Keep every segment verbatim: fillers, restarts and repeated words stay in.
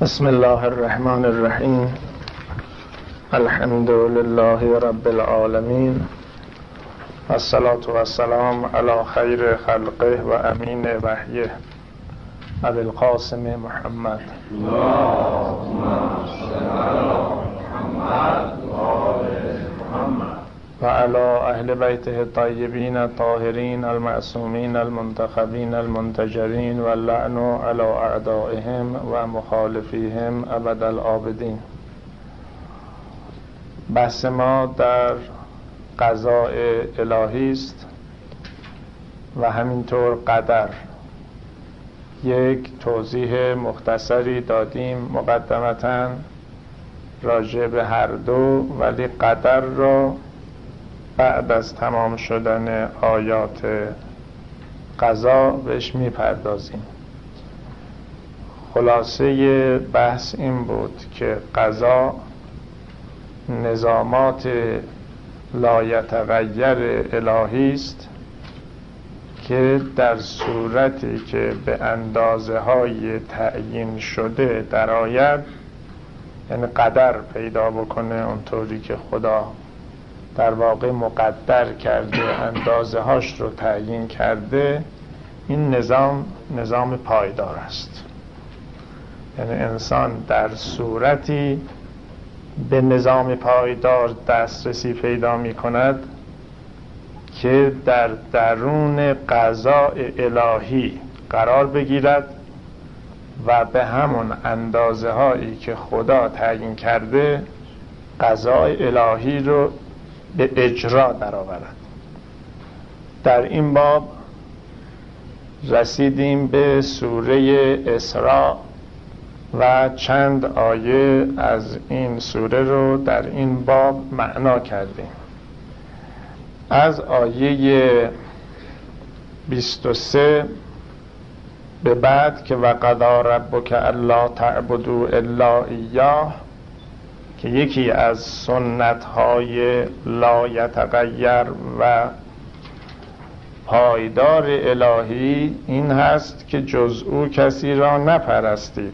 بسم الله الرحمن الرحیم. الحمد لله رب العالمین، والصلاة والسلام علی خیر خلقه و امین وحیه ابی القاسم محمد. اللهم صل علی محمد و آل محمد و علی اهل بیته الطیبین الطاهرین المعصومین المنتخبین المنتجرین و اللعن علی اعدائهم و مخالفیهم ابد الآبدین. بحث ما در قضاء الهی است و همینطور قدر. یک توضیح مختصری دادیم مقدمتاً راجع به هر دو، ولی قدر را بعد از تمام شدن آیات قضا بهش میپردازیم. خلاصه بحث این بود که قضا نظامات لایتغیر الهی است که در صورتی که به اندازه های تعیین شده در آید، یعنی قدر پیدا بکنه اونطوری که خدا در واقع مقدر کرده، اندازه هاش رو تعیین کرده، این نظام نظام پایدار است. یعنی انسان در صورتی به نظام پایدار دسترسی پیدا می کند که در درون قضاء الهی قرار بگیرد و به همون اندازه هایی که خدا تعیین کرده قضاء الهی رو به اجرا در آورد. در این باب رسیدیم به سوره اسراء و چند آیه از این سوره رو در این باب معنا کردیم. از آیه بیست و سه به بعد که وقضی ربک الا تعبدوا الا ایاه، که یکی از سنت‌های لایتغیر و پایدار الهی این هست که جز او کسی را نپرستید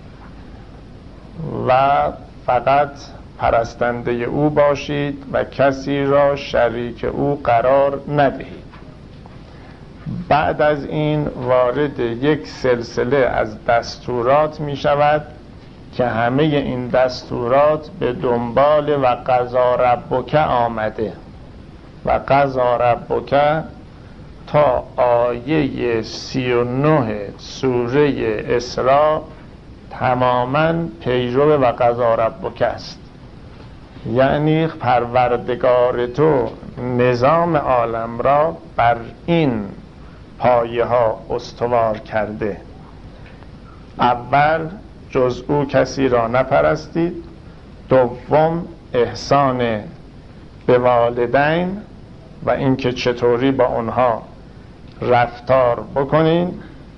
و فقط پرستنده او باشید و کسی را شریک او قرار ندهید. بعد از این وارد یک سلسله از دستورات می شود که همه این دستورات به دنبال و قضا ربک آمده و قضا ربک تا آیه سی و نه سوره اسراء تماما پیرو و قضا ربک است. یعنی پروردگار تو نظام عالم را بر این پایه ها استوار کرده. اول جز او کسی را نپرستید، دوم احسان به والدین و اینکه چطوری با اونها رفتار بکنین،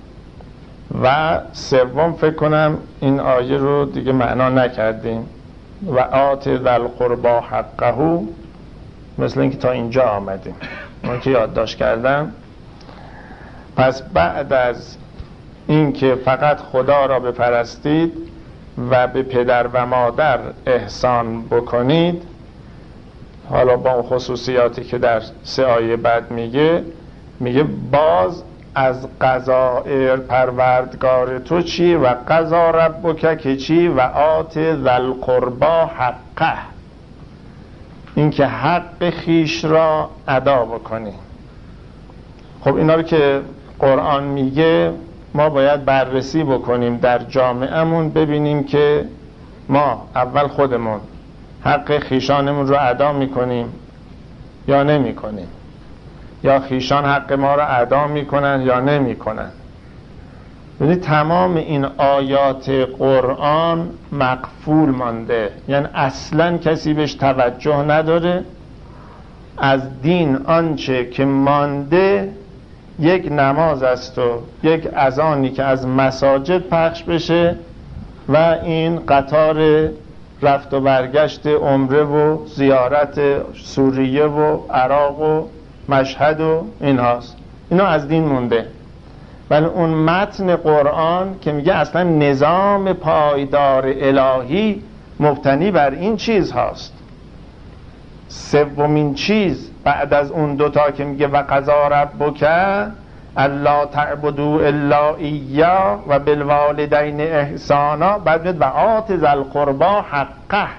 و سوم فکر کنم این آیه رو دیگه معنا نکردیم، و آت ذی القربی حقه، مثل اینکه تا اینجا آمدیم اون که یادداشت کردم. پس بعد از این که فقط خدا را بپرستید و به پدر و مادر احسان بکنید، حالا با اون خصوصیاتی که در سه آیه بعد میگه میگه باز از قضاء پروردگار تو چی و قضا ربک که چی و آت ذی القربی حقه، این که حق خیش را ادا بکنی. خب اینا رو که قرآن میگه ما باید بررسی بکنیم در جامعهمون، ببینیم که ما اول خودمون حق خیشانمون رو ادا میکنیم یا نمیکنیم، یا خیشان حق ما رو ادا میکنن یا نمیکنن. ببینید تمام این آیات قرآن مقفول مانده، یعنی اصلا کسی بهش توجه نداره. از دین آنچه که مانده یک نماز است و یک اذانی که از مساجد پخش بشه و این قطار رفت و برگشت عمره و زیارت سوریه و عراق و مشهد و این هاست. اینا از دین مونده. ولی اون متن قرآن که میگه اصلا نظام پایدار الهی مبتنی بر این چیز هاست. سومین چیز بعد از اون دوتا که میگه و قضا ربک الا تعبدوا الا ایاه و بالوالدین احسانا، بعد میاد و آت ذی القربی حقه.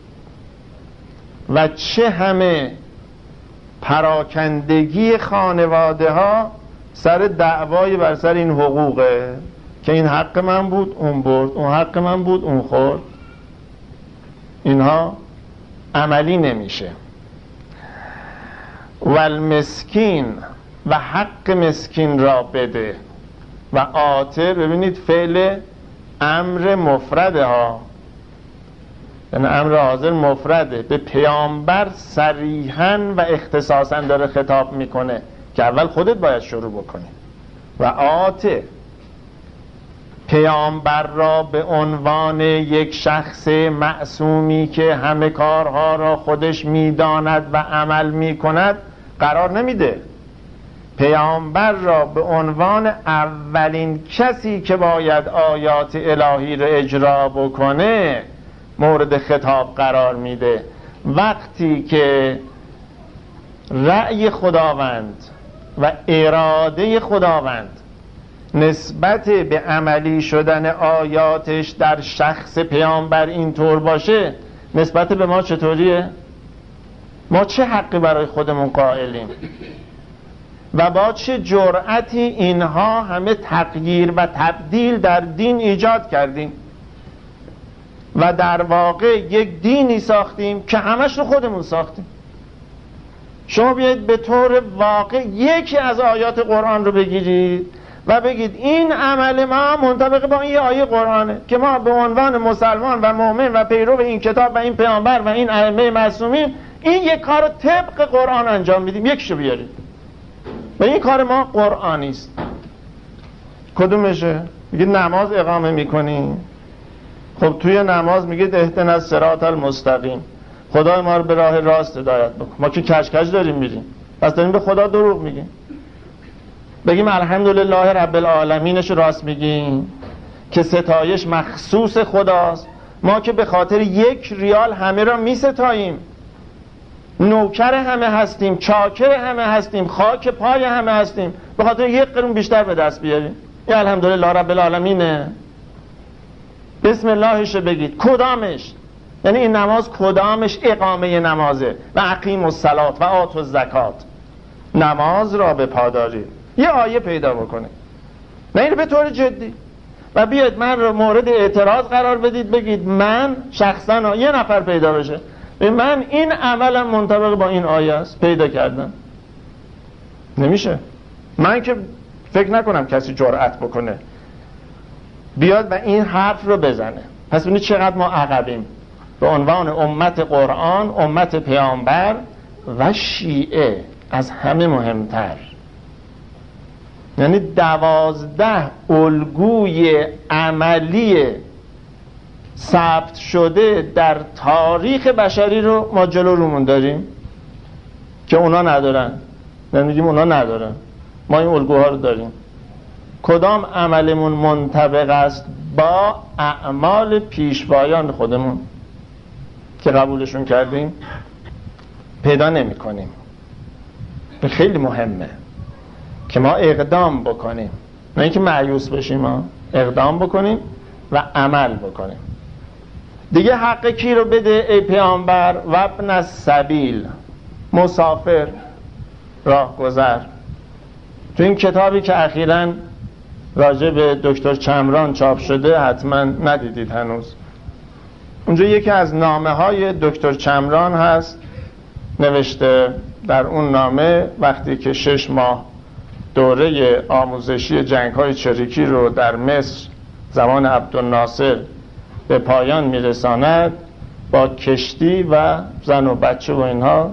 و چه همه پراکندگی خانواده ها سر دعوای بر سر این حقوقه که این حق من بود اون برد، اون حق من بود اون خورد. اینها عملی نمیشه. و المسکین و حق مسکین را بده. و آته، ببینید فعل امر مفرده ها، یعنی امر حاضر مفرده، به پیامبر صریحاً و اختصاصاً داره خطاب میکنه که اول خودت باید شروع بکنی. و آته، پیامبر را به عنوان یک شخص معصومی که همه کارها را خودش میداند و عمل میکند قرار نمیده. پیامبر را به عنوان اولین کسی که باید آیات الهی را اجرا بکنه مورد خطاب قرار میده. وقتی که رأی خداوند و اراده خداوند نسبت به عملی شدن آیاتش در شخص پیامبر اینطور باشه، نسبت به ما چطوریه؟ ما چه حقی برای خودمون قائلیم و با چه جرأتی اینها همه تغییر و تبدیل در دین ایجاد کردیم و در واقع یک دینی ساختیم که همش رو خودمون ساختیم. شما بیایید به طور واقع یکی از آیات قرآن رو بگیرید و بگید این عمل ما منطبق با این آیه قرآنه که ما به عنوان مسلمان و مؤمن و پیرو این کتاب و این پیامبر و این ائمه معصومین این یک کار رو طبق قرآن انجام میدیم. یکیشو بیارید و این کار ما قرآنی است. کدومشه؟ میگید نماز اقامه میکنیم. خب توی نماز میگید اهدنا الصراط المستقیم، خدای ما رو به راه راست هدایت بکن. ما که کج کج داریم میریم، پس داریم به خدا دروغ میگیم. بگیم الحمدلله رب العالمینش راست میگیم که ستایش مخصوص خداست. ما که به خاطر یک ریال همه را میستاییم، نوکر همه هستیم، چاکر همه هستیم، خاک پای همه هستیم، به خاطر یک قرون بیشتر به دست بیاریم. یا الحمدلله رب العالمینه. بسم اللهش بگید. کدامش؟ یعنی این نماز کدامش اقامه نمازه؟ و اقیم الصلات و آت الزکات. نماز را به پاداری یه آیه پیدا بکنه، نه این به طور جدی. و بیاید من رو مورد اعتراض قرار بدید، بگید من شخصا یه نفر پیدا بشه من این عملم منطبق با این آیه است پیدا کردم. نمیشه. من که فکر نکنم کسی جرأت بکنه بیاد و این حرف رو بزنه. پس ببینید چقدر ما عقبیم به عنوان امت قرآن، امت پیامبر و شیعه از همه مهمتر. یعنی دوازده الگوی عملی ثبت شده در تاریخ بشری رو ما جلو رومون داریم که اونا ندارن. نمیگیم اونا ندارن، ما این الگوها رو داریم. کدام عملمون منطبق است با اعمال پیشوایان خودمون که قبولشون کردیم؟ پیدا نمی کنیم. خیلی مهمه که ما اقدام بکنیم، نه اینکه مایوس بشیم، ما اقدام بکنیم و عمل بکنیم. دیگه حق کی رو بده ای پیامبر؟ و ابن السبیل، مسافر، راه گذر. تو این کتابی که اخیراً راجع به دکتر چمران چاپ شده حتما ندیدید هنوز، اونجا یکی از نامه های دکتر چمران هست، نوشته در اون نامه وقتی که شش ماه دوره آموزشی جنگ های چریکی رو در مصر زمان عبدالناصر به پایان میرساند، با کشتی و زن و بچه و اینها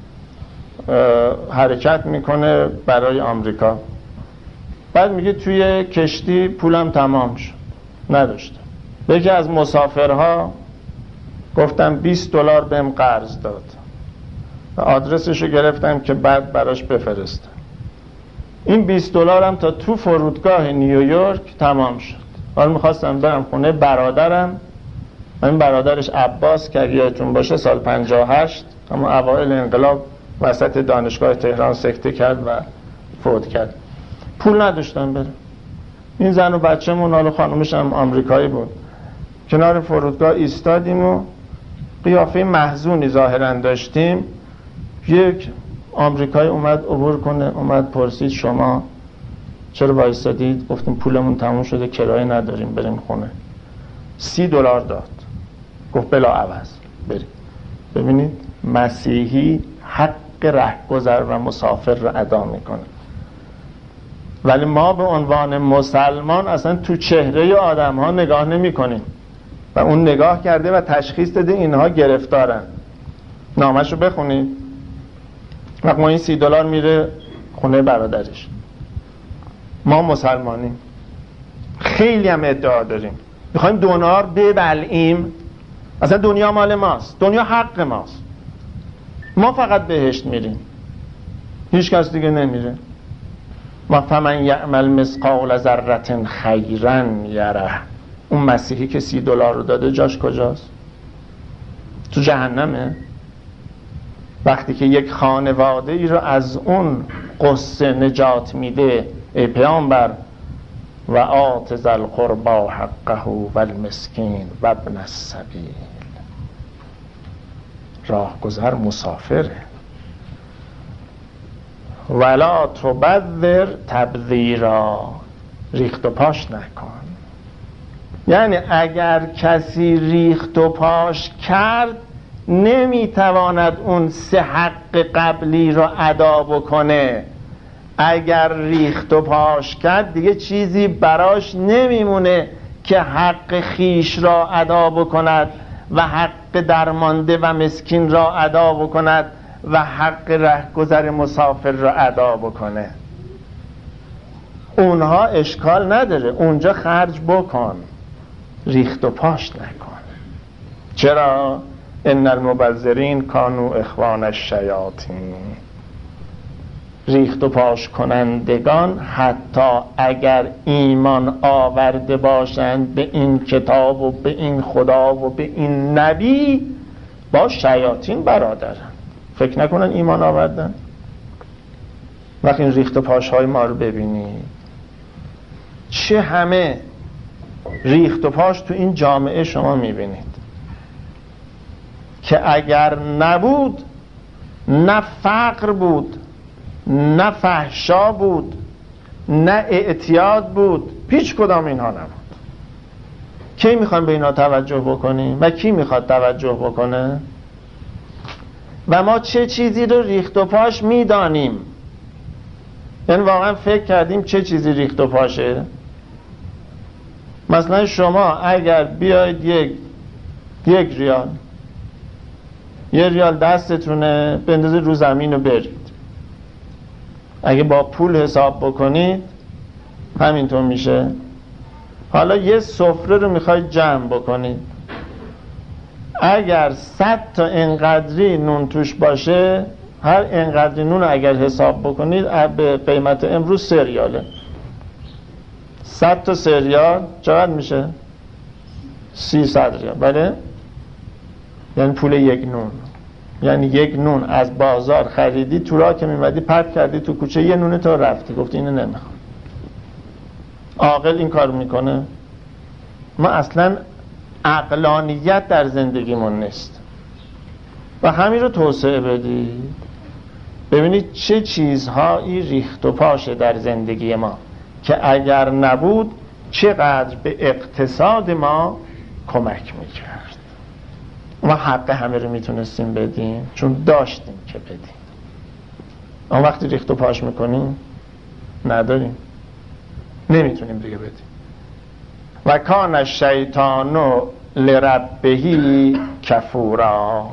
حرکت میکنه برای آمریکا. بعد میگه توی کشتی پولم تمام شد، نداشتم. یکی از مسافرها گفتم بیست دلار بهم قرض داد و آدرسشو گرفتم که بعد براش بفرستم. این بیست دلارم تا تو فرودگاه نیویورک تمام شد. حالا میخواستم برم خونه برادرم، این برادرش عباس که اگه یادتون باشه سال پنجاه و هشت اما اوایل انقلاب وسط دانشگاه تهران سکته کرد و فوت کرد. پول نداشتم برم. این زن و بچه‌مون، حالا خانومش هم آمریکایی بود، کنار فرودگاه ایستادیم و قیافه محزونی ظاهرا داشتیم. یک آمریکایی اومد عبور کنه، اومد پرسید شما چرا وایسادید؟ گفتیم پولمون تموم شده، کرایه نداریم، بریم خونه. سی دلار داد، گفت بلا عوض بریم. ببینید مسیحی حق رهگذر و مسافر را ادا میکنه، ولی ما به عنوان مسلمان اصلا تو چهره آدم ها نگاه نمی کنیم و اون نگاه کرده و تشخیص داده اینها گرفتارن. نامش رو بخونید. و ما این سی دلار میره خونه برادرش. ما مسلمانیم، خیلی هم ادعا داریم میخوایم دونار ببلعیم. اصلا دنیا مال ماست، دنیا حق ماست، ما فقط بهشت میریم، هیچ کس دیگه نمیره. و فمن یعمل مثقال ذره خیرا یره. اون مسیحی که سی دلار رو داده جاش کجاست؟ تو جهنمه. وقتی که یک خانواده ای رو از اون قصه نجات میده، ای پیامبر و آت ذی القربی حقه و المسکین و ابن السبیل، راهگذر مسافره. ولا تبذر تبذیرا، ریخت و پاش نکن. یعنی اگر کسی ریخت و پاش کرد نمیتواند اون سه حق قبلی رو ادا بکنه. اگر ریخت و پاش کرد دیگه چیزی براش نمیمونه که حق خیش را ادا بکند و حق درمانده و مسکین را ادا بکند و حق رهگذر مسافر را ادا بکنه. اونها اشکال نداره، اونجا خرج بکن، ریخت و پاش نکن. چرا؟ ان المبذرین کانوا اخوان الشیاطین. ریخت و پاش کنندگان حتی اگر ایمان آورده باشند به این کتاب و به این خدا و به این نبی، با شیاطین برادرن. فکر نکنن ایمان آوردن. وقتی این ریخت و پاش های ما رو ببینید، چه همه ریخت و پاش تو این جامعه شما میبینید که اگر نبود نه فقر بود، نه فحشا بود، نه اعتیاد بود، هیچ کدام اینها نبود. کی میخوایم به اینا توجه بکنیم و کی میخواد توجه بکنه؟ و ما چه چیزی رو ریخت و پاش میدانیم؟ یعنی واقعا فکر کردیم چه چیزی ریخت و پاشه؟ مثلا شما اگر بیاید یک یک ریال یه ریال دستتونه بندازید رو زمین و برید، اگه با پول حساب بکنید همینطور میشه. حالا یه سفره رو میخواید جمع بکنید، اگر صد تا انقدری نون توش باشه، هر انقدری نون اگر حساب بکنید به قیمت امروز سه ریاله. صد تا سه ریال چقدر میشه؟ سیصد ریال. بله؟ یعنی پول یک نون. یعنی یک نون از بازار خریدی، تو راه که میمدی پرت کردی تو کوچه، یه نون تو رفتی گفتی اینو نمیخوام. عاقل این کار میکنه؟ ما اصلا عقلانیت در زندگیمون نیست و همین رو توسعه بدید. ببینید چه چیزهایی ریخت و پاشه در زندگی ما که اگر نبود چقدر به اقتصاد ما کمک میکرد. ما حق همه رو میتونستیم بدیم چون داشتیم که بدیم. اما وقتی ریخت و پاش میکنیم نداریم، نمیتونیم دیگه بدیم. و کان الشیطان لربه کفورا.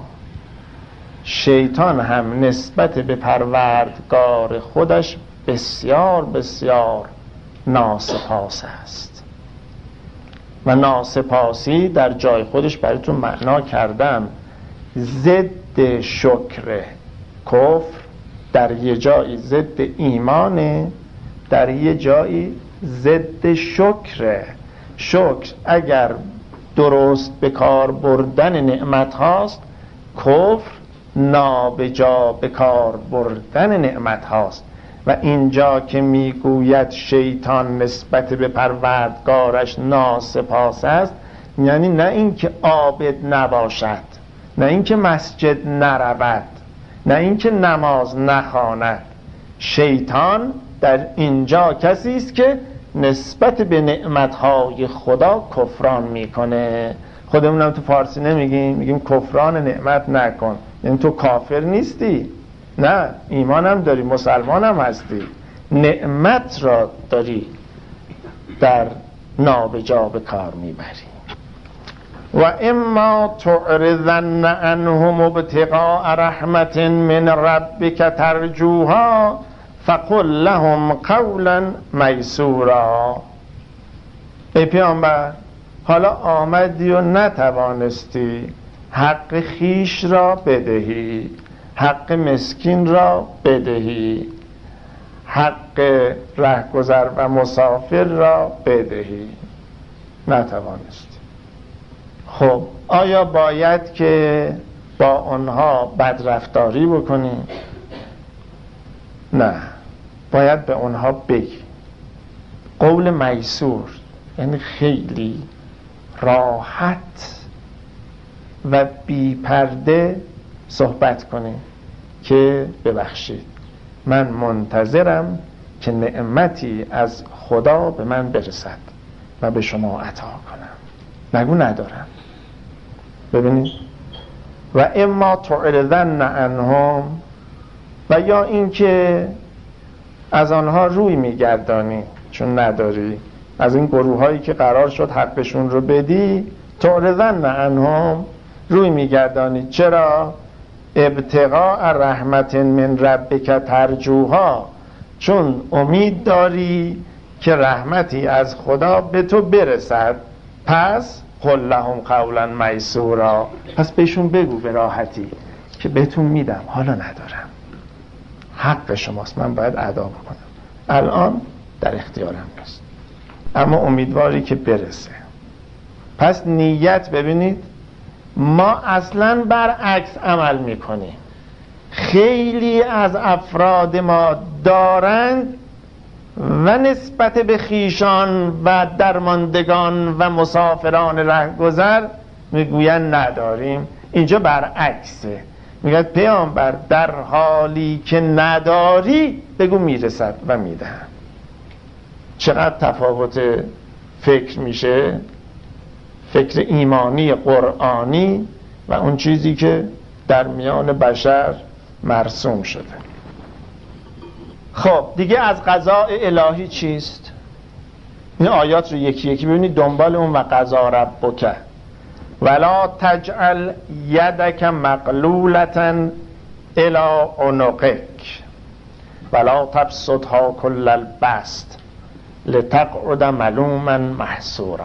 شیطان هم نسبت به پروردگار خودش بسیار بسیار ناسپاس است. و ناسپاسی در جای خودش براتون معنا کردم، ضد شکر کفر، در یه جایی ضد ایمانه، در یه جایی ضد شکره. شکر اگر درست به کار بردن نعمت هاست، کفر نابجا به کار بردن نعمت هاست. و اینجا که میگوید شیطان نسبت به پروردگارش ناسپاس است، یعنی نه اینکه عابد نباشد، نه اینکه مسجد نرود، نه اینکه نماز نخواند. شیطان در اینجا کسی است که نسبت به نعمتهای خدا کفران میکنه. خودمونم تو فارسی نمیگیم، میگیم کفران نعمت نکن، یعنی تو کافر نیستی، نه ایمانم داری، مسلمانم هستی، نعمت را داری در نابجا به کار میبری. و اما تعرضن عنهم ابتغاء رحمت من ربک ترجوها فقل لهم قولا میسورا. ای پیامبر، حالا آمدی و نتوانستی حق خیش را بدهی، حق مسکین را بدهی، حق رهگذر و مسافر را بدهی، نتوانستی. خب آیا باید که با آنها بدرفتاری بکنیم؟ نه، باید به آنها بگی. قول میسور یعنی خیلی راحت و بی پرده صحبت کنیم که ببخشید، من منتظرم که نعمتی از خدا به من برسد و به شما عطا کنم. نگو ندارم. ببینید، و اما تعرضن عنهم، و یا اینکه از آنها روی میگردانی چون نداری، از این گروه هایی که قرار شد حقشون رو بدی، تعرضن عنهم، روی میگردانی. چرا؟ ابتغاء رحمت من ربک ترجوها، چون امید داری که رحمتی از خدا به تو برسد. پس قل لهم قولا میسورا، پس بهشون بگو به راحتی که بهتون میدم، حالا ندارم، حق شماست، من باید ادا بکنم، الان در اختیارم نیست، اما امیدواری که برسه. پس نیت ببینید، ما اصلا برعکس عمل میکنیم. خیلی از افراد ما دارند و نسبت به خیشان و درماندگان و مسافران رهگذر میگویند نداریم. اینجا برعکسه، میگه پیامبر در حالی که نداری بگو میرسد و میدهم. چقدر تفاوت فکر میشه، فکر ایمانی قرآنی و اون چیزی که در میان بشر مرسوم شده. خب دیگه از قضاء الهی چیست؟ این آیات رو یکی یکی ببینید دنبال اون. و قضا ربک ولا تجعل یدک مغلولة الی عنقک ولا تبسطها کل البسط لتقعد ملوما محسورا.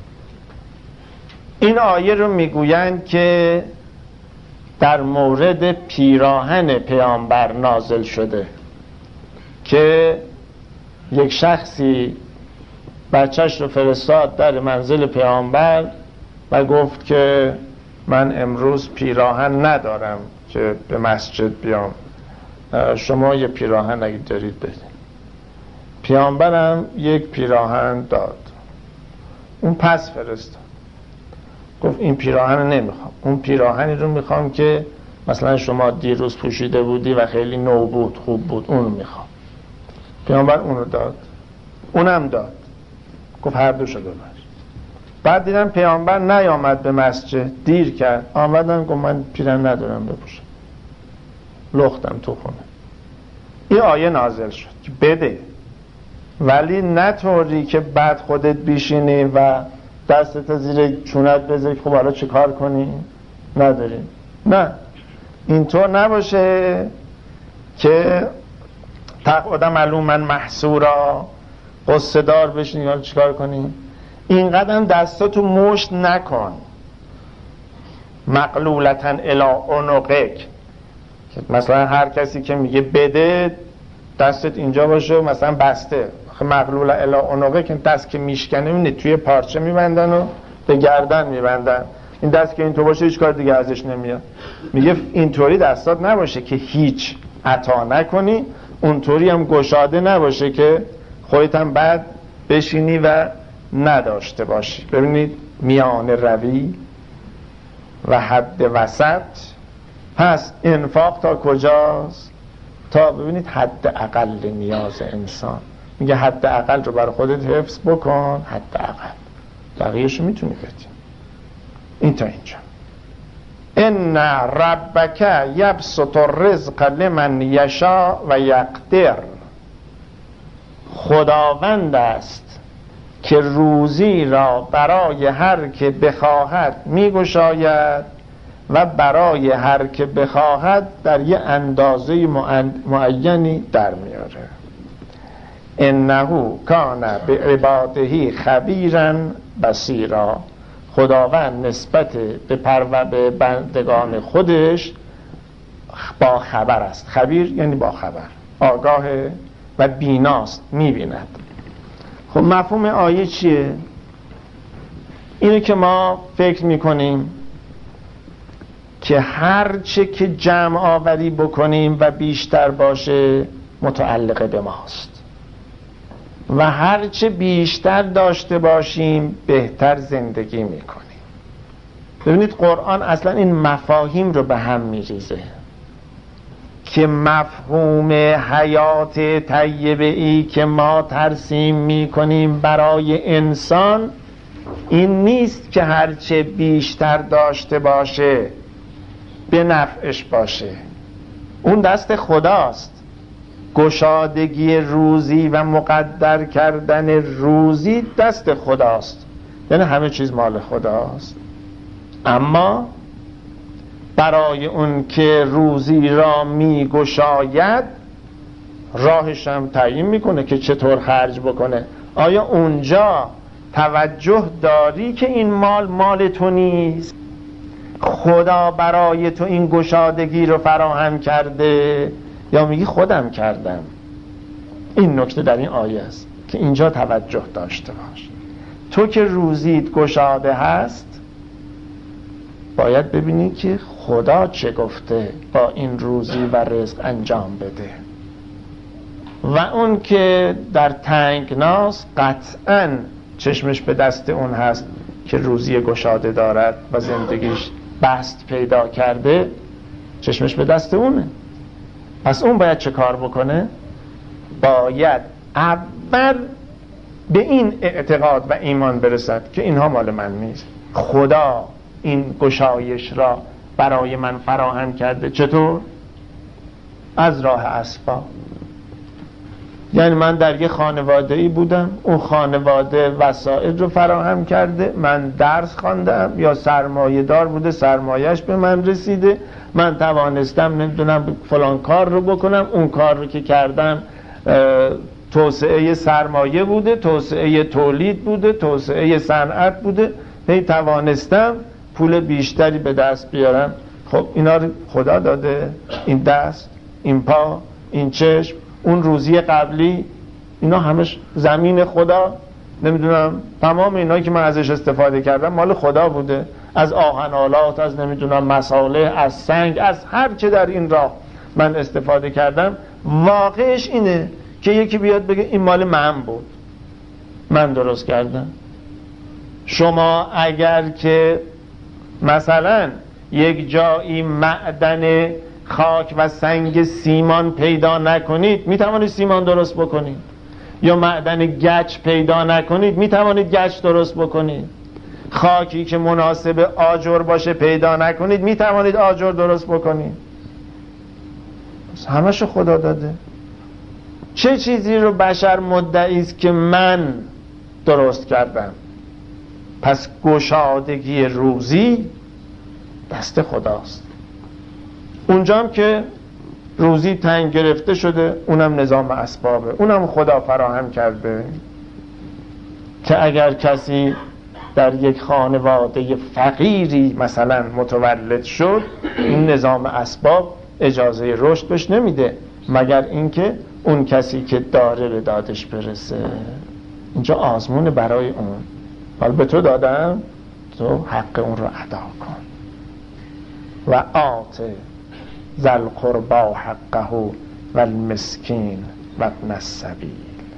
این آیه رو میگویند که در مورد پیراهن پیامبر نازل شده که یک شخصی بچهش رو فرستاد در منزل پیامبر و گفت که من امروز پیراهن ندارم که به مسجد بیام، شما یه پیراهن اگه دارید بدید. پیامبرم یک پیراهن داد، اون پس فرستاد، گفت این پیراهن رو نمیخوام، اون پیراهنی رو میخوام که مثلا شما دیروز پوشیده بودی و خیلی نو بود، خوب بود، اون رو میخوام. پیامبر اون رو داد، اونم داد، گفت هر دو شو ببر. بعد دیدم پیامبر نیامد به مسجد، دیر کرد، آمدم گفت من پیراهن ندارم بپوشم، لختم تو خونه. این آیه نازل شد که بده، ولی نه طوری که بعد خودت بیشینی و دستت زیر چونت بذاری خب حالا چه کار کنی؟ نداری. نه، اینطور نباشه که تقعد ملوما محسورا، قصه دار بشینی حالا چه کار کنی؟ اینقدر دستاتو مشت نکن. مغلولة الی عنقک، مثلا هر کسی که میگه بده دستت اینجا باشه و مثلا بسته مغلول الی عنقه که دست که میشکنه میبینی توی پارچه میبندن و به گردن میبندن. این دست که اینطور باشه هیچ کار دیگه ازش نمیاد. میگه اینطوری دستات نباشه که هیچ عطا نکنی، اونطوری هم گشاده نباشه که خودت هم بعد بشینی و نداشته باشی. ببینید میان روی و حد وسط. پس انفاق تا کجاست؟ تا ببینید حد اقل نیاز انسان. میگه حد اقل رو برای خودت حفظ بکن، حد اقل بقیه‌شو میتونی بدی. این تا اینجا. ان ربک یبسط الرزق لمن یشاء و یقدر. خداوند است که روزی را برای هر که بخواهد میگشاید و برای هر که بخواهد در یه اندازه معینی در میاره. انه کان بعباده خبیرا بصیرا. خداوند نسبت به پرو به بندگان خودش با خبر است. خبیر یعنی با خبر، آگاه و بیناست، میبیند. خب مفهوم آیه چیه؟ اینه که ما فکر میکنیم که هر چه که جمع آوری بکنیم و بیشتر باشه متعلق به ماست و هر چه بیشتر داشته باشیم بهتر زندگی میکنیم. ببینید قرآن اصلا این مفاهیم رو به هم میریزه که مفهوم حیات طیبه ای که ما ترسیم میکنیم برای انسان این نیست که هرچه بیشتر داشته باشه به نفعش باشه. اون دست خداست. گشادگی روزی و مقدر کردن روزی دست خداست، یعنی همه چیز مال خداست. اما برای اون که روزی را می گشاید راهش هم تعیین میکنه که چطور خرج بکنه. آیا اونجا توجه داری که این مال مال تو نیست؟ خدا برای تو این گشادگی رو فراهم کرده یا میگی خودم کردم؟ این نکته در این آیه است که اینجا توجه داشته باش. تو که روزیت گشاده هست باید ببینی که خدا چه گفته با این روزی و رزق انجام بده. و اون که در تنگناست قطعاً چشمش به دست اون هست که روزی گشاده دارد و زندگیش بست پیدا کرده، چشمش به دست اونه. پس اون باید چه کار بکنه؟ باید اول به این اعتقاد و ایمان برسد که اینها مال من نیست، خدا این گشایش را برای من فراهم کرده. چطور؟ از راه اسباب. یعنی من در یه خانواده‌ای بودم، اون خانواده وسایل رو فراهم کرده، من درس خواندم یا سرمایه دار بوده سرمایهش به من رسیده، من توانستم نمیدونم فلان کار رو بکنم، اون کار رو که کردم توسعه سرمایه بوده، توسعه تولید بوده، توسعه صنعت بوده، هی توانستم پول بیشتری به دست بیارم. خب اینا رو خدا داده، این دست، این پا، این چشم، اون روزی قبلی، اینا همش زمین خدا. نمیدونم تمام اینایی که من ازش استفاده کردم مال خدا بوده، از آهنالات، از نمیدونم مصالح، از سنگ، از هر چه در این راه من استفاده کردم. واقعش اینه که یکی بیاد بگه این مال من بود، من درست کردم. شما اگر که مثلا یک جایی معدن خاک و سنگ سیمان پیدا نکنید میتوانید سیمان درست بکنید، یا معدن گچ پیدا نکنید میتوانید گچ درست بکنید. خاکی که مناسب آجر باشه پیدا نکنید میتوانید آجر درست بکنید. همشو خدا داده. چه چیزی رو بشر مدعی است که من درست کردم؟ پس گشادگی روزی دست خداست. اونجا هم که روزی تنگ گرفته شده اونم نظام اسبابه، اونم خدا فراهم کرده که اگر کسی در یک خانواده فقیری مثلا متولد شد این نظام اسباب اجازه رشد بهش نمیده، مگر اینکه اون کسی که داره به دادش برسه. اینجا آزمون برای اون. حالا به تو دادم، تو حق اون رو ادا کن. و آت ذی القربی حقه و المسکین و ابن السبیل.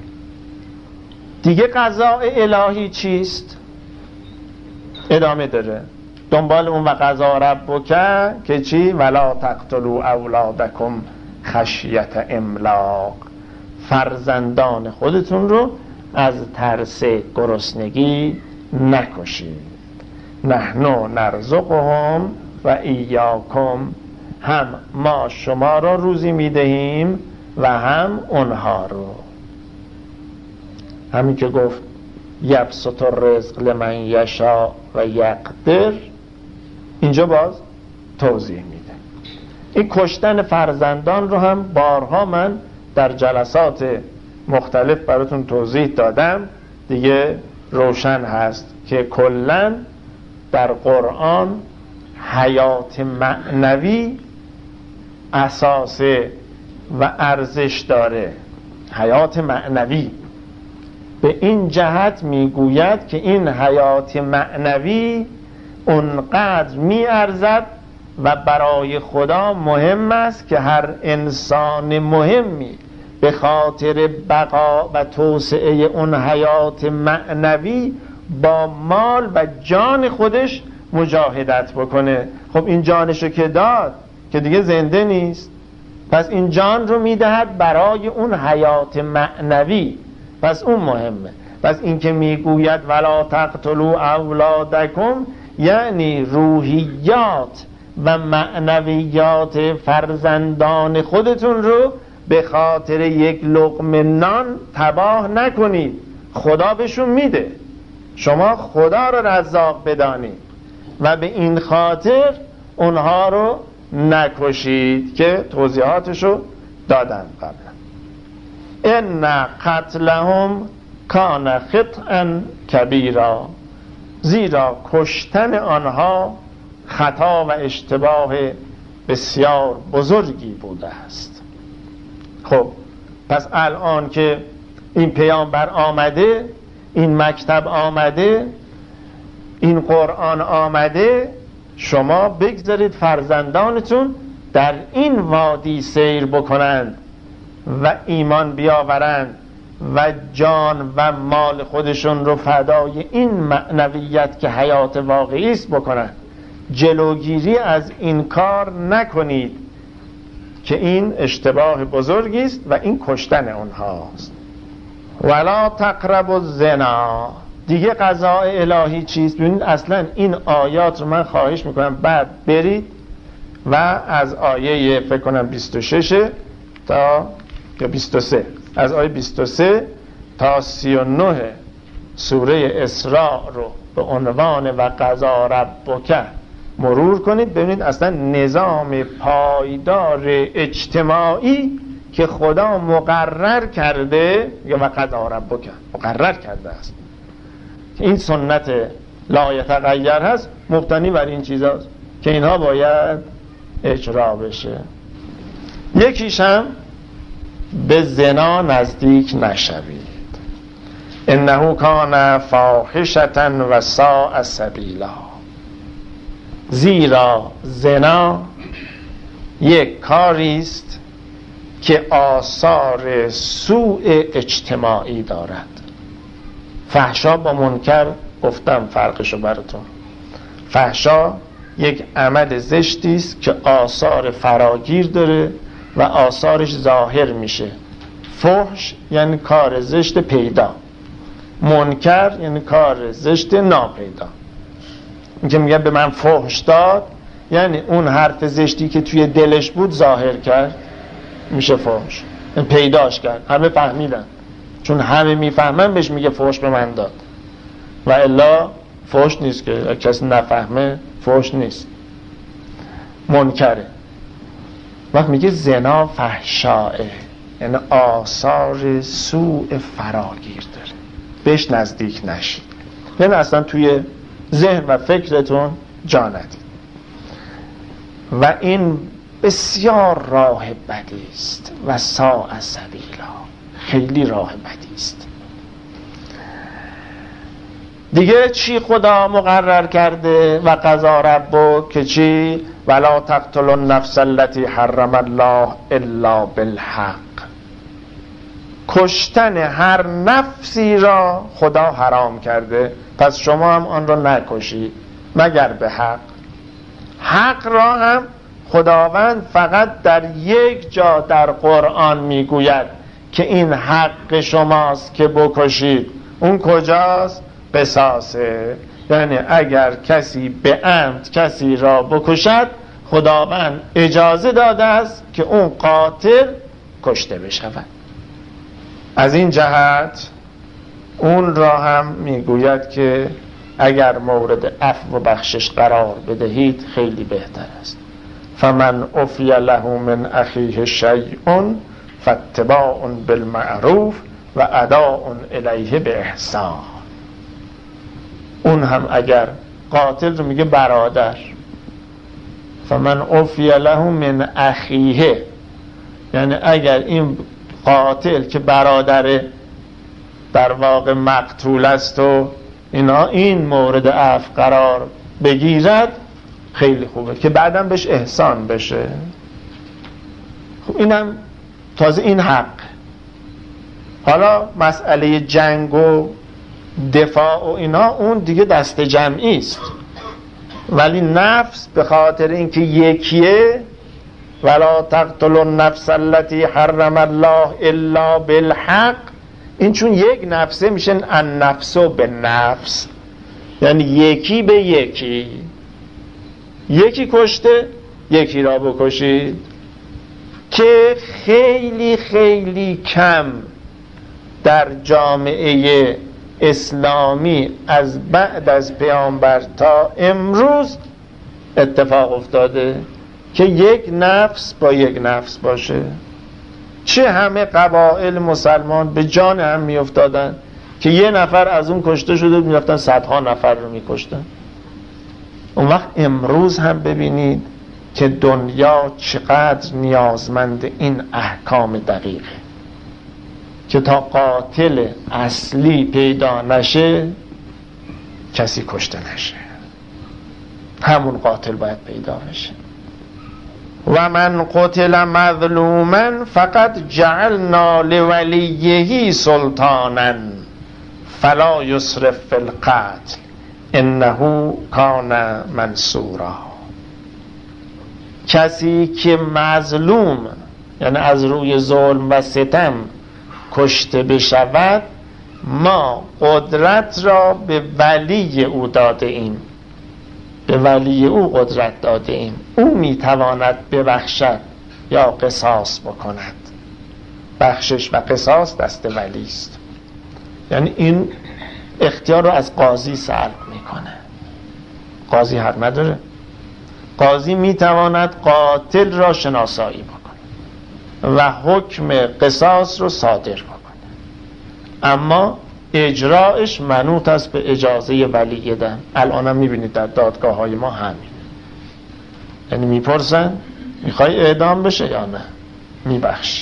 دیگه قضاء الهی چیست؟ ادامه داره دنبال اون. و قضا ربک که چی؟ ولا تقتلوا اولادکم خشیت املاق. فرزندان خودتون رو از ترس گرسنگی نکشید. نحنو نرزقهم و ایاکم. هم ما شما را روزی میدهیم و هم اونها رو. همین که گفت یبسط الرزق لمن یشاء و یقدر، اینجا باز توضیح میده. این کشتن فرزندان رو هم بارها من در جلسات مختلف براتون توضیح دادم، دیگه روشن هست که کلاً در قرآن حیات معنوی اساسه و ارزش داره. حیات معنوی به این جهت میگوید که این حیات معنوی اونقدر میارزد و برای خدا مهم است که هر انسان مهمی به خاطر بقا و توسعه اون حیات معنوی با مال و جان خودش مجاهدت بکنه. خب این جانشو که داد که دیگه زنده نیست، پس این جان رو میدهد برای اون حیات معنوی، پس اون مهمه. پس این که میگوید ولا تقتلوا اولادکم، یعنی روحیات و معنویات فرزندان خودتون رو به خاطر یک لقمه نان تباه نکنید. خدا بهشون میده، شما خدا رو رزاق بدانید و به این خاطر اونها رو نکشید که توضیحاتشو دادن قبلا. ان قتلهم کان خطئا کبیرا، زیرا کشتن آنها خطا و اشتباه بسیار بزرگی بوده است. خب پس الان که این پیامبر آمده، این مکتب آمده، این قرآن آمده، شما بگذارید فرزندانتون در این وادی سیر بکنند و ایمان بیاورند و جان و مال خودشون رو فدای این معنویت که حیات واقعی است بکنند. جلوگیری از این کار نکنید که این اشتباه بزرگی است و این کشتن اونهاست. ولا تقربوا الزنا. دیگه قضاء الهی چیست؟ ببینید اصلا این آیات رو من خواهش میکنم بعد برید و از آیه فکر کنم بیست و شش تا یا بیست و سه، از آیه بیست و سه تا سی و نه سوره اسراء رو به عنوان و قضا ربک مرور کنید. ببینید اصلا نظام پایدار اجتماعی که خدا مقرر کرده یا و قضا ربک مقرر کرده است، این سنت لا یتغیر هست، مبتنی بر این چیزاست که اینها باید اجرا بشه. یکیش هم به زنا نزدیک نشوید. انه کان فاحشة و ساء سبیلا. زیرا زنا یک کاری است که آثار سوء اجتماعی دارد. فحشا با منکر گفتم فرقشو براتون. فحشا یک عمل زشتی است که آثار فراگیر داره و آثارش ظاهر میشه. فحش یعنی کار زشت پیدا، منکر یعنی کار زشت ناپیدا. این که میگه به من فحش داد یعنی اون حرف زشتی که توی دلش بود ظاهر کرد، میشه فحش، یعنی پیداش کرد، همه فهمیدن. چون همه میفهمن بهش میگه فحش به من داد، و الا فحش نیست که کسی نفهمه، فحش نیست، منکره. وقت میگه زنا فحشاه، یعنی آثار سوء فراگیر داره، بهش نزدیک نشید، یعنی اصلا توی ذهن و فکرتون جا ندید. و این بسیار راه بدی است و ساء سبیلا، خیلی راه بدی است. دیگه چی خدا مقرر کرده؟ و قضا ربک که چی؟ ولا تقتلوا النفس التي حرم الله الا بالحق. کشتن هر نفسی را خدا حرام کرده، پس شما هم آن را نکشید مگر به حق. حق را هم خداوند فقط در یک جا در قرآن میگوید که این حق شماست که بکشید. اون کجاست؟ قصاصه. یعنی اگر کسی به عمد کسی را بکشد، خداوند اجازه داده است که اون قاتل کشته بشود. از این جهت اون را هم میگوید که اگر مورد عفو و بخشش قرار بدهید خیلی بهتر است. فمن عفی له من اخیه شیء فاتباع بالمعروف و اداء الیه باحسان. اون هم اگر قاتل رو میگه برادر، فمن عفی له من اخیه، یعنی اگر این قاتل که برادر در واقع مقتول است و اینا این مورد عفو قرار بگیرد خیلی خوبه که بعدم بهش احسان بشه. خب اینم تازه این حق. حالا مسئله جنگ و دفاع و اینا اون دیگه دست جمعی است، ولی نفس به خاطر اینکه یکیه، ولا تقتلوا النفس التي حرم الله الا بالحق، این چون یک نفسه میشن النفس به نفس، یعنی یکی به یکی. یکی کشته یکی را بکشید، که خیلی خیلی کم در جامعه اسلامی از بعد از پیامبر تا امروز اتفاق افتاده که یک نفس با یک نفس باشه. چه همه قبایل مسلمان به جان هم می افتادن که یه نفر از اون کشته شده می رفتن صدها نفر رو می کشتن. اون وقت امروز هم ببینید که دنیا چقدر نیازمند این احکام دقیقه که تا قاتل اصلی پیدا نشه کسی کشته نشه، همون قاتل باید پیدا بشه. و من قتل مظلوما فقد جعلنا لولیه سلطانا فلا یسرف فی القتل انه کان منصورا. کسی که مظلوم، یعنی از روی ظلم و ستم کشته بشود، ما قدرت را به ولی او داده ایم، به ولی او قدرت داده ایم، او میتواند ببخشد یا قصاص بکند. بخشش و قصاص دست ولی است. یعنی این اختیار رو از قاضی سلب میکنه. قاضی حق نداره. قاضی میتواند قاتل را شناسایی بکنه و حکم قصاص رو صادر بکنه، اما اجراعش منوط است به اجازه ولی دم. الان هم میبینید در دادگاه های ما همین، یعنی میپرسن میخوای اعدام بشه یا نه، میبخشی.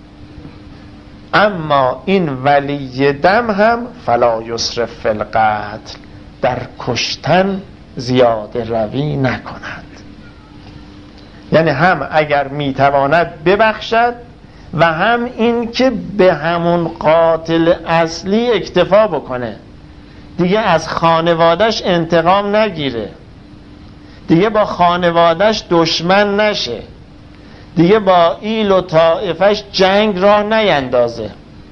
اما این ولی دم هم فلا یسرف فی القتل، در کشتن زیاده روی نکند. یعنی هم اگر میتواند ببخشد و هم این که به همون قاتل اصلی اکتفا بکنه، دیگه از خانوادش انتقام نگیره، دیگه با خانوادش دشمن نشه، دیگه با ایل و طائفش جنگ راه نیندازه.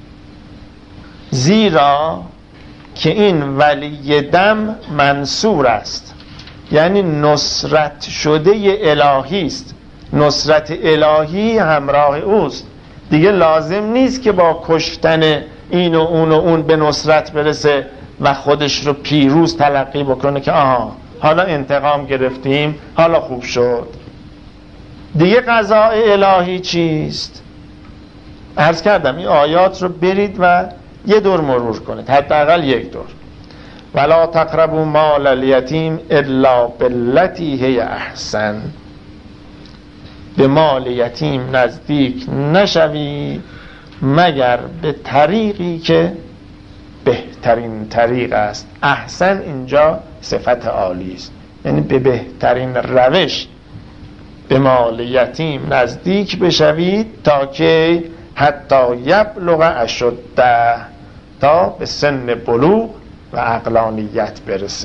زیرا که این ولی دم منصور است، یعنی نصرت شده الهی است، نصرت الهی همراه اوست. دیگه لازم نیست که با کشتن این و اون و اون به نصرت برسه و خودش رو پیروز تلقی بکنه که آها حالا انتقام گرفتیم، حالا خوب شد. دیگه قضاء الهی چیست؟ عرض کردم این آیات رو برید و یه دور مرور کنید، حداقل یک دور. ولا تقربوا مال الیتیم الا بالتی هی احسن. به مال یتیم نزدیک نشوی مگر به طریقی که بهترین طریق است. احسن اینجا صفت عالی است، یعنی به بهترین روش به مال یتیم نزدیک بشوید تا که حتی یبلغ اشده، تا به سن بلوغ و عقلانیت برسه.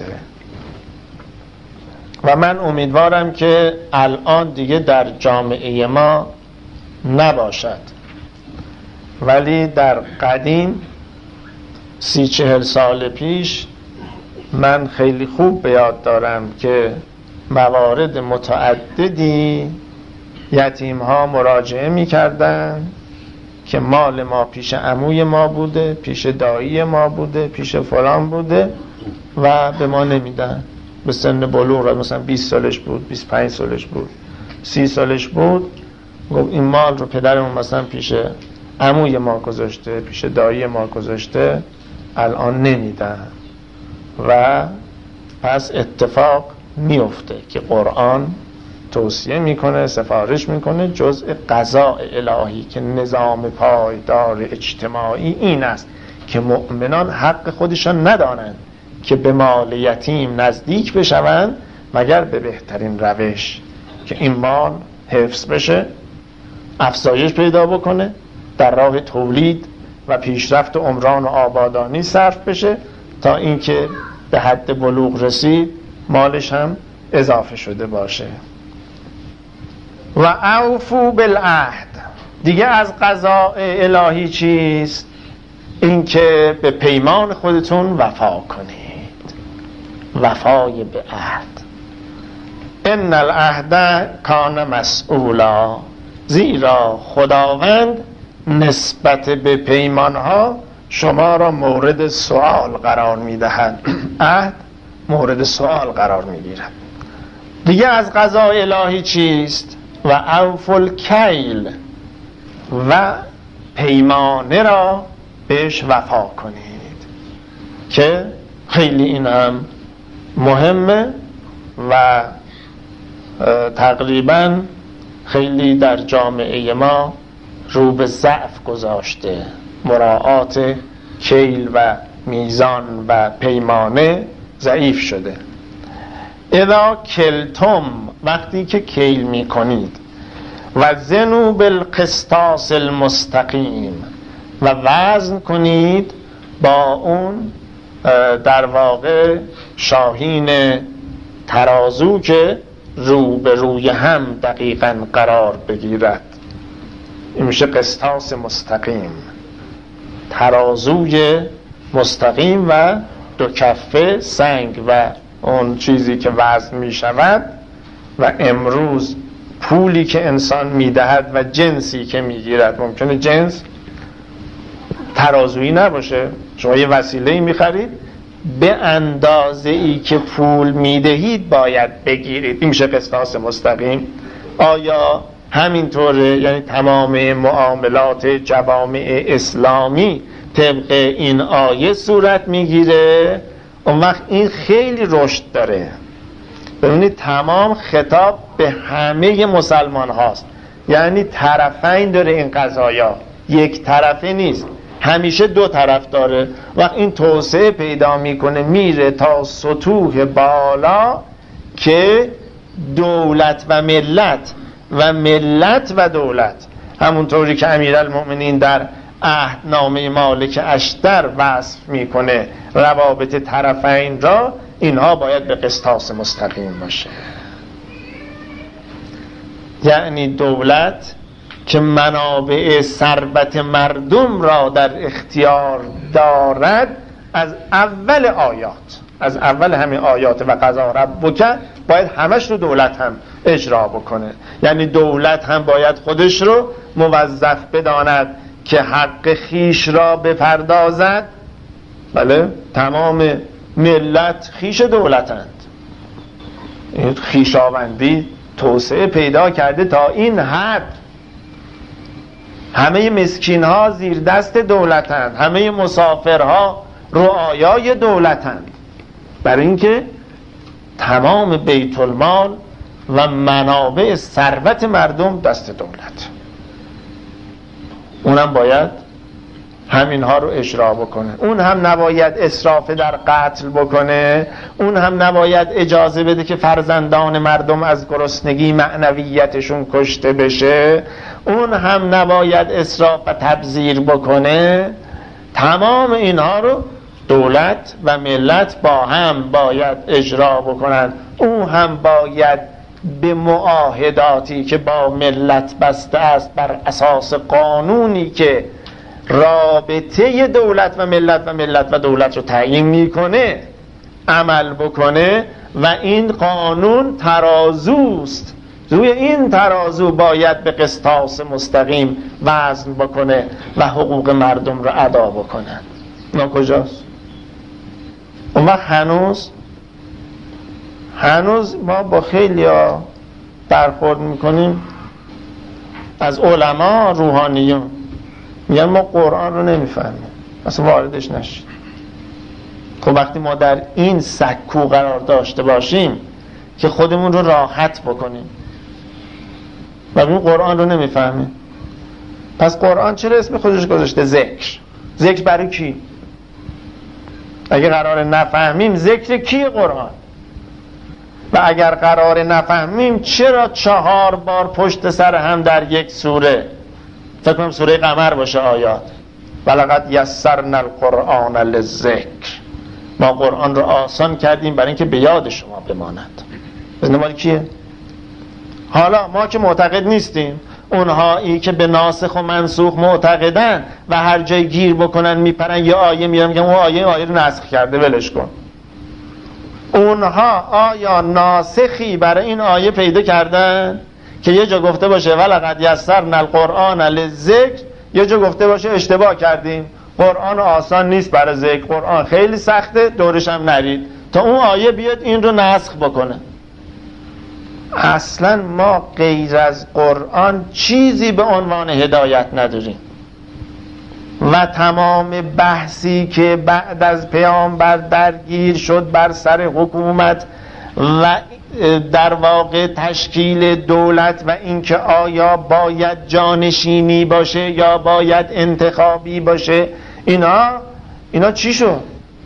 و من امیدوارم که الان دیگه در جامعه ما نباشد، ولی در قدیم سی چهل سال پیش من خیلی خوب به یاد دارم که موارد متعددی یتیم ها مراجعه می کردن که مال ما پیش عموی ما بوده، پیش دایی ما بوده، پیش فلان بوده و به ما نمیدن. به سن بلوغ مثلا بیست سالش بود، بیست و پنج سالش بود، سی سالش بود، گفت این مال رو پدرمون مثلا پیش عموی ما گذاشته، پیش دایی ما گذاشته، الان نمیدن. و پس اتفاق میفته که قرآن توصیه میکنه، سفارش میکنه جزء قضاء الهی که نظام پایدار اجتماعی این است که مؤمنان حق خودشان ندانند که به مال یتیم نزدیک بشوند مگر به بهترین روش که این مال حفظ بشه، افزایش پیدا بکنه، در راه تولید و پیشرفت عمران و آبادانی صرف بشه تا اینکه به حد بلوغ رسید مالش هم اضافه شده باشه. و اوفو بالعهد، دیگه از قضاء الهی چیست؟ اینکه به پیمان خودتون وفا کنید، وفای به عهد. ان العهد کان مسئولا، زیرا خداوند نسبت به پیمانها شما را مورد سوال قرار میدهد. عهد مورد سوال قرار میگیرد. دیگه از قضاء الهی چیست؟ و اوفوا الکیل، و پیمانه را بهش وفا کنید، که خیلی این هم مهمه و تقریبا خیلی در جامعه ما رو به ضعف گذاشته. مراعات کیل و میزان و پیمانه ضعیف شده. اذا کلتم، وقتی که کیل می کنید، و زنوا بالقسطاس المستقیم، و وزن کنید با اون در واقع شاهین ترازو که رو به روی هم دقیقاً قرار بگیرد. این میشه قسطاس مستقیم، ترازوی مستقیم و دو کفه سنگ و اون چیزی که وزن می شود. و امروز پولی که انسان می دهد و جنسی که می گیرد، ممکنه جنس ترازویی نباشه، شما یه وسیله‌ای می خرید به اندازه ای که پول می دهید باید بگیرید. این میشه قسطاس مستقیم. آیا همینطوره؟ یعنی تمام معاملات جوامع اسلامی طبق این آیه صورت میگیره؟ اون وقت این خیلی رشد داره. ببینید تمام خطاب به همه مسلمان هاست، یعنی طرفین داره این قضایا، یک طرفه نیست، همیشه دو طرف داره. وقت این توسعه پیدا میکنه میره تا سطوح بالا که دولت و ملت و ملت و دولت، همونطوری که امیرالمؤمنین در عهدنامه مالک اشتر وصف میکنه روابط طرفین را، اینها باید به قسطاس مستقیم باشه. یعنی دولت که منابع ثروت مردم را در اختیار دارد، از اول آیات از اول همین آیات و قضا ربک باید همش رو دولت هم اجرا بکنه. یعنی دولت هم باید خودش رو موظف بداند که حق خیش را بپردازد. بله، تمام ملت خیش دولتند. این خیشاوندی توسعه پیدا کرده تا این حد. همه مسکین ها زیر دست دولتند، همه مسافرها رعایای دولتند، برای اینکه تمام بیت المال و منابع ثروت مردم دست دولت. اونم باید همینها رو اجرا بکنه. اون هم نباید اسراف در قتل بکنه. اون هم نباید اجازه بده که فرزندان مردم از گرسنگی معنویتشون کشته بشه. اون هم نباید اسراف و تبذیر بکنه. تمام اینها رو دولت و ملت با هم باید اجرا بکنن. اون هم باید به معاهداتی که با ملت بسته است بر اساس قانونی که رابطه دولت و ملت و ملت و دولت رو تعیین میکنه عمل بکنه و این قانون ترازوست. روی این ترازو باید به قسطاس مستقیم وزن بکنه و حقوق مردم رو ادا بکنه. اینا کجاست؟ اون وقت هنوز هنوز ما با خیلی ها برخورد میکنیم از علما روحانیون میگن ما قرآن رو نمیفهمیم، اصلا واردش نشید. خب وقتی ما در این سکو قرار داشته باشیم که خودمون رو راحت بکنیم و این قرآن رو نمیفهمیم، پس قرآن چرا اسم خودش گذاشته ذکر؟ ذکر برای کی؟ اگه قرار نفهمیم ذکر کی قرآن؟ و اگر قرار نفهمیم چرا چهار بار پشت سر هم در یک سوره، فکر کنم سوره قمر باشه آیات، ولقد یسرنا القرآن للذکر، ما قرآن رو آسان کردیم برای اینکه به یاد شما بماند. بزنه مال کیه؟ حالا ما که معتقد نیستیم، اونهایی که به ناسخ و منسوخ معتقدن و هر جای گیر بکنن میپرن یه آیه میارن میگن اون آیه آیه رو نسخ کرده ولش کن. اونها آیا ناسخی برای این آیه پیدا کردن که یه جا گفته باشه ولقد یسرنا القرآن للذکر، یه جا گفته باشه اشتباه کردیم قرآن آسان نیست برای ذکر، قرآن خیلی سخته دورش هم نرید تا اون آیه بیاد این رو نسخ بکنه؟ اصلا ما غیر از قرآن چیزی به عنوان هدایت نداریم و تمام بحثی که بعد از پیامبر درگیر شد بر سر حکومت و در واقع تشکیل دولت و اینکه آیا باید جانشینی باشه یا باید انتخابی باشه، اینا اینا چی شد؟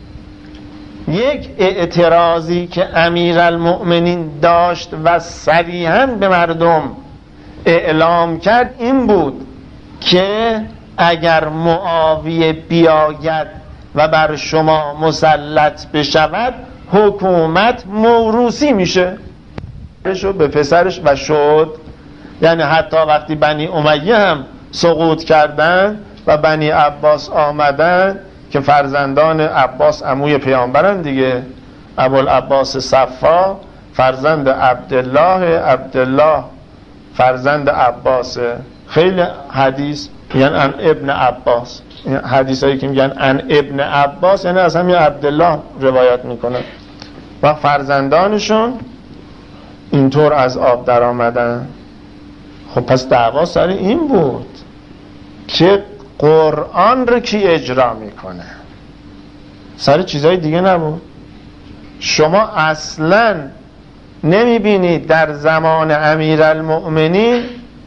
یک اعتراضی که امیرالمؤمنین داشت و صریحاً به مردم اعلام کرد این بود که اگر معاویه بیاید و بر شما مسلط بشود حکومت موروثی میشه شد به پسرش و شد. یعنی حتی وقتی بنی امیه هم سقوط کردن و بنی عباس آمدن که فرزندان عباس عموی پیامبرن دیگه، ابوالعباس صفا فرزند عبدالله، عبدالله فرزند عباسه. خیلی حدیث میگن ان ابن عباس، حدیث هایی که میگن ان ابن عباس یعنی از همین عبدالله روایت میکنه و فرزندانشون اینطور از آب در آمدن. خب پس دعوا سر این بود که قرآن رو کی اجرا میکنه، سر چیزهای دیگه نبود. شما اصلا نمیبینید در زمان امیرالمؤمنین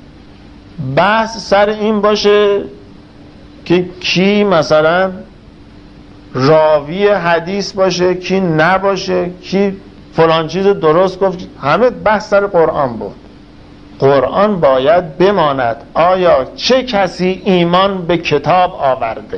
بحث سر این باشه که کی مثلا راوی حدیث باشه کی نباشه، کی فلان چیز درست گفت. همه بحث سر قرآن بود. قرآن باید بماند. آیا چه کسی ایمان به کتاب آورده؟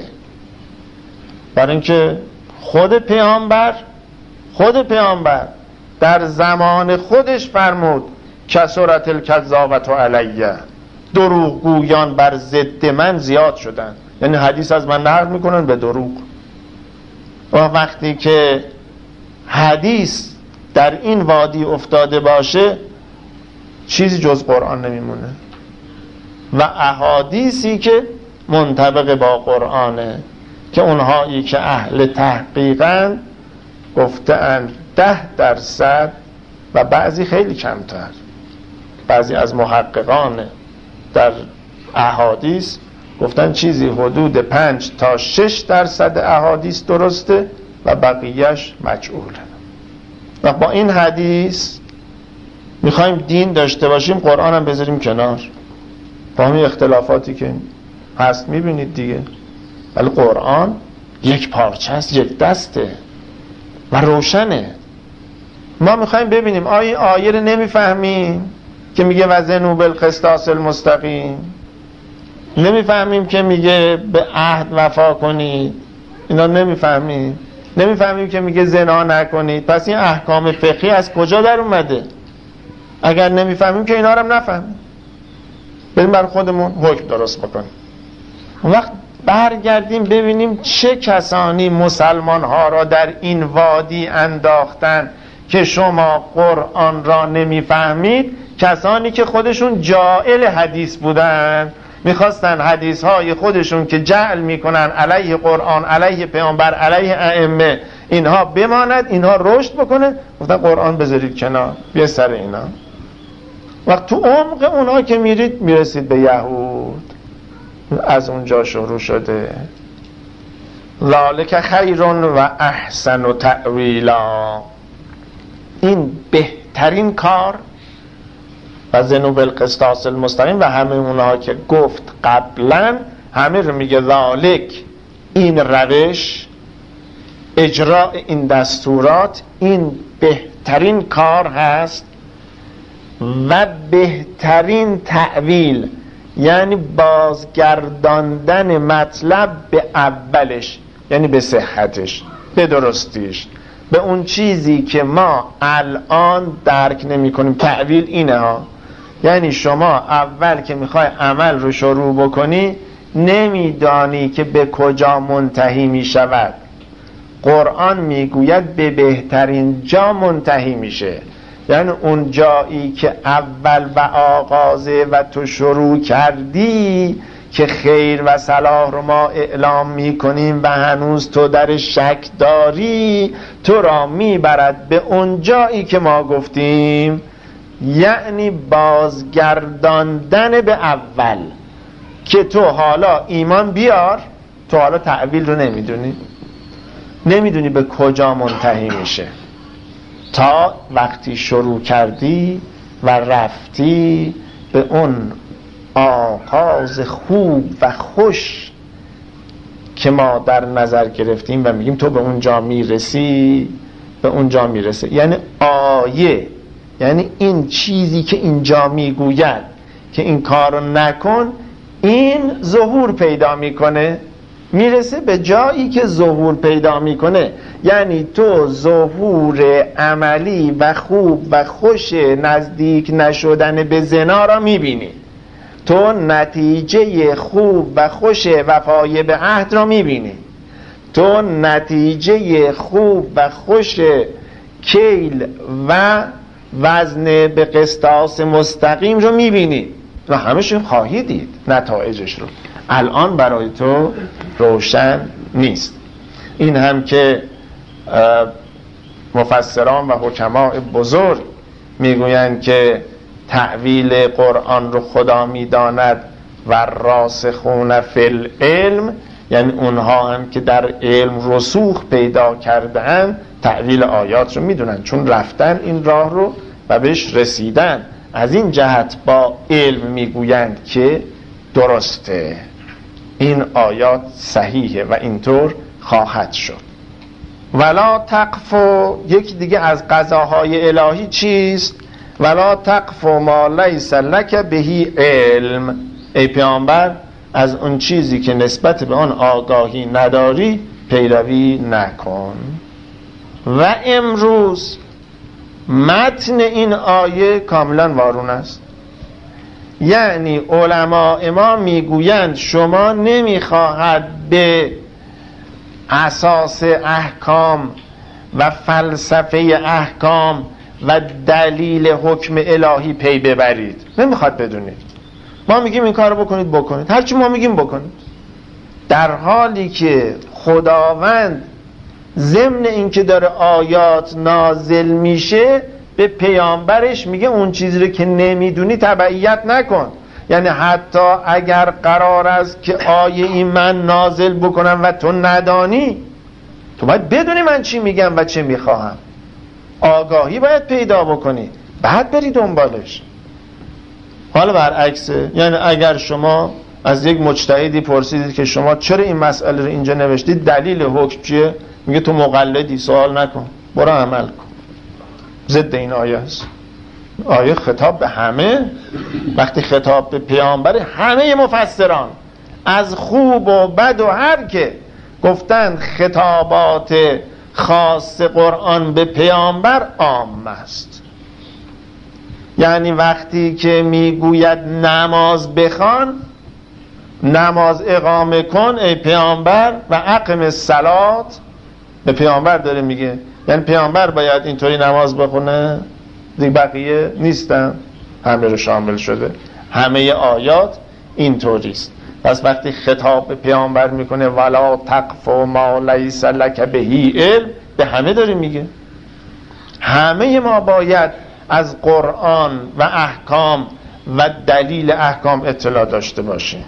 برای اینکه خود پیامبر خود پیامبر در زمان خودش فرمود کثرت الکذابة علیه، دروغگویان بر ضد من زیاد شدن، یعنی حدیث از من نقل میکنن به دروغ. و وقتی که حدیث در این وادی افتاده باشه چیزی جز قرآن نمیمونه و احادیثی که منطبق با قرآنه که اونهایی که اهل تحقیقن گفتن ده درصد و بعضی خیلی کمتر، بعضی از محققان در احادیث گفتن چیزی حدود پنج تا شش درصد احادیث درسته و بقیهش مجعوله. و با این حدیث میخوایم دین داشته باشیم قرآن هم بذاریم کنار با همین اختلافاتی که هست میبینید دیگه، ولی قرآن یک پارچه است، یک دسته و روشنه. ما میخوایم ببینیم آیه آیه رو نمیفهمیم که میگه وزنوا بالقسطاس المستقیم، نمیفهمیم که میگه به عهد وفا کنید، اینا نمیفهمیم. نمیفهمیم که میگه زنا نکنید. پس این احکام فقهی از کجا در اومده؟ اگر نمیفهمیم که اینا رو هم نفهمیم، بریم بر خودمون حکم درست بکنیم. اون وقت برگردیم ببینیم چه کسانی مسلمان ها را در این وادی انداختن که شما قرآن را نمیفهمید. کسانی که خودشون جاهل حدیث بودن، میخواستن حدیث های خودشون که جعل میکنن علیه قرآن، علیه پیامبر، علیه ائمه، اینها بماند، اینها رشد بکنه. گفتن قرآن بذارید کنار، بیا سر اینا. وقت تو عمق اونها که میرید میرسید به یهود. از اونجا شروع شده ذالک خیر و احسن و تأویلا، این بهترین کار و وزنوا بالقسطاس المستقیم و همه اونها که گفت قبلا، همه رو میگه ذالک، این روش، اجراء این دستورات، این بهترین کار هست و بهترین تأویل، یعنی بازگرداندن مطلب به اولش، یعنی به صحتش، به درستیش، به اون چیزی که ما الان درک نمی کنیم. تأویل اینه ها، یعنی شما اول که میخوای عمل رو شروع بکنی نمیدانی که به کجا منتهی می شود. قرآن میگوید به بهترین جا منتهی میشه، یعنی اون جایی که اول و آغازه و تو شروع کردی که خیر و صلاح رو ما اعلام میکنیم و هنوز تو در شک داری، تو را میبرد به اون جایی که ما گفتیم، یعنی بازگرداندن به اول، که تو حالا ایمان بیار، تو حالا تأویل رو نمیدونی، نمیدونی به کجا منتهی میشه، تا وقتی شروع کردی و رفتی به اون آغاز خوب و خوش که ما در نظر گرفتیم و میگیم تو به اونجا میرسی، به اونجا میرسه. یعنی آیه، یعنی این چیزی که اینجا میگوید که این کارو نکن، این ظهور پیدا میکنه، میرسه به جایی که ظهور پیدا میکنه. یعنی تو ظهور عملی و خوب و خوش نزدیک نشدن به زنا را میبینی، تو نتیجه خوب و خوش وفای به عهد را میبینی، تو نتیجه خوب و خوش کیل و وزن به قسطاس مستقیم رو میبینی و همشون خواهی دید نتایجش رو. الان برای تو روشن نیست. این هم که مفسران و حکماء بزرگ میگویند که تأویل قرآن رو خدا میداند و راسخون فی العلم، یعنی اونها هم که در علم رسوخ پیدا کردن تأویل آیات رو میدونن، چون رفتن این راه رو و بهش رسیدن. از این جهت با علم میگویند که درسته، این آیات صحیحه و اینطور خواهد شد. ولا تقفو، یکی دیگه از قضاهای الهی چیست؟ ولا تقفو ما لیس لک بهی علم، ای پیامبر از اون چیزی که نسبت به آن آگاهی نداری پیروی نکن. و امروز متن این آیه کاملا وارون است، یعنی علماء ما میگویند شما نمیخواهد به اساس احکام و فلسفه احکام و دلیل حکم الهی پی ببرید، نمیخواد بدونید. ما میگیم این کارو بکنید بکنید، هرچی ما میگیم بکنید، در حالی که خداوند ضمن این که داره آیات نازل میشه به پیامبرش میگه اون چیزی رو که نمیدونی تبعیت نکن. یعنی حتی اگر قرار است که آیه این من نازل بکنم و تو ندانی، تو باید بدونی من چی میگم و چه میخواهم، آگاهی باید پیدا بکنی. بعد بری دنبالش. حالا برعکسه، یعنی اگر شما از یک مجتهدی پرسیدید که شما چرا این مسئله رو اینجا نوشتید، دلیل حکم چیه؟ میگه تو مقلدی، سوال نکن، برو عمل کن. ضد این آیه است. آیه خطاب به همه. وقتی خطاب به پیامبر، همه مفسران از خوب و بد و هر که گفتند خطابات خاص قرآن به پیامبر عام است. یعنی وقتی که میگوید نماز بخوان، نماز اقامه کن ای پیامبر و اقم الصلات، به پیامبر داره میگه. یعنی پیامبر باید اینطوری نماز بخونه، دیگه بقیه نیستن. همه رو شامل شده. همه آیات اینطوری است. پس وقتی خطاب به پیامبر میکنه ولا تقف ما لیس لک به علم، به همه داره میگه. همه ما باید از قرآن و احکام و دلیل احکام اطلاع داشته باشیم،